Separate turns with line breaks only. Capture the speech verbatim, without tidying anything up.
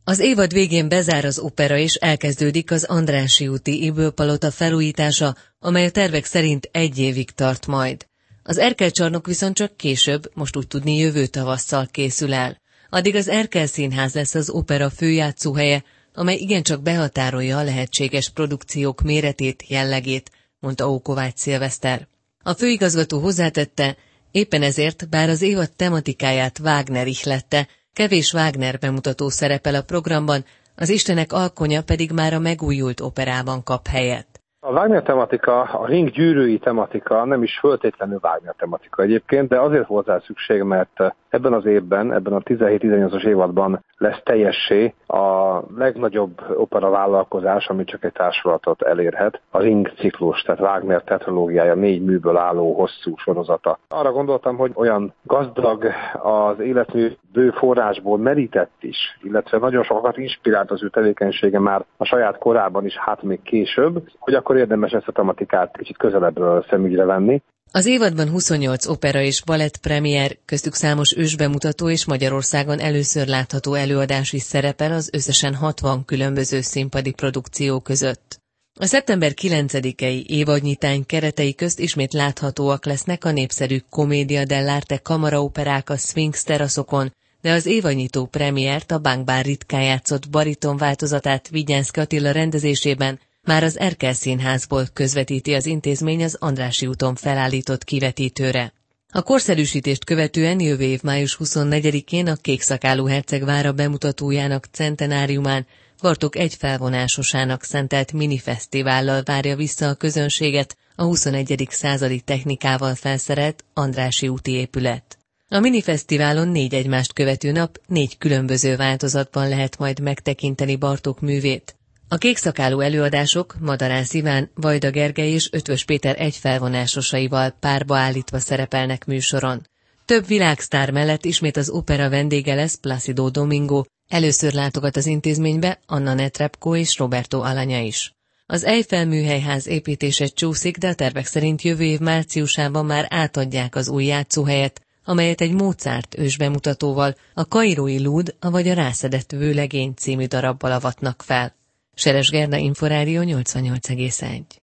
Az évad végén bezár az opera és elkezdődik az Andrássy úti Ybl-palota felújítása, amely a tervek szerint egy évig tart majd. Az Erkel-csarnok viszont csak később, most úgy tudni jövő tavasszal készül el. Addig az Erkel Színház lesz az opera főjátszóhelye, amely igencsak behatárolja a lehetséges produkciók méretét, jellegét, mondta Ókovács Szilveszter. A főigazgató hozzátette, éppen ezért, bár az évad tematikáját Wagner ihlette, kevés Wagner bemutató szerepel a programban, az Istenek alkonya pedig már a megújult operában kap helyet.
A Wagner tematika, a Ring gyűrűi tematika nem is föltétlenül Wagner tematika egyébként, de azért volt rá szükség, mert ebben az évben, ebben a tizenhét-tizennyolcas évadban lesz teljessé a legnagyobb opera vállalkozás, ami csak egy társulatot elérhet, a Ring ciklus, tehát Wagner tetralógiája, négy műből álló hosszú sorozata. Arra gondoltam, hogy olyan gazdag, az életmű bő forrásból merített is, illetve nagyon sokat inspirált az ő tevékenysége már a saját korában is, hát még később, hogy akkor érdemes ezt a tematikát kicsit közelebbről szemügyre venni.
Az évadban huszonnyolc opera és balett premier, köztük számos ősbemutató és Magyarországon először látható előadás is szerepel az összesen hatvan különböző színpadi produkció között. A szeptember kilencedikei évadnyitány keretei közt ismét láthatóak lesznek a népszerű Commedia dell'arte kamaraoperák a Sphinx teraszokon, de az évadnyitó premiért, a Bankbár ritkán játszott bariton változatát Vigyánszky Attila rendezésében már az Erkel Színházból közvetíti az intézmény az Andrássy úton felállított kivetítőre. A korszerűsítést követően jövő év május huszonnegyedikén a Kékszakálú herceg vára bemutatójának centenáriumán Bartók egy felvonásosának szentelt minifesztivállal várja vissza a közönséget a huszonegyedik századi technikával felszerelt Andrássy úti épület. A minifesztiválon négy egymást követő nap négy különböző változatban lehet majd megtekinteni Bartók művét. A kékszakálú előadások Madarász Iván, Vajda Gergely és Ötvös Péter egy felvonásosaival párba állítva szerepelnek műsoron. Több világsztár mellett ismét az opera vendége lesz Placido Domingo, először látogat az intézménybe Anna Netrebko és Roberto Alagna is. Az Eiffel műhelyház építése csúszik, de a tervek szerint jövő év márciusában már átadják az új játszóhelyet, amelyet egy Mozart ősbemutatóval, a Kairói Lúd, vagy a Rászedett vőlegény című darabbal avatnak fel. Seres Gerda, Inforádió nyolcvannyolc egész egy.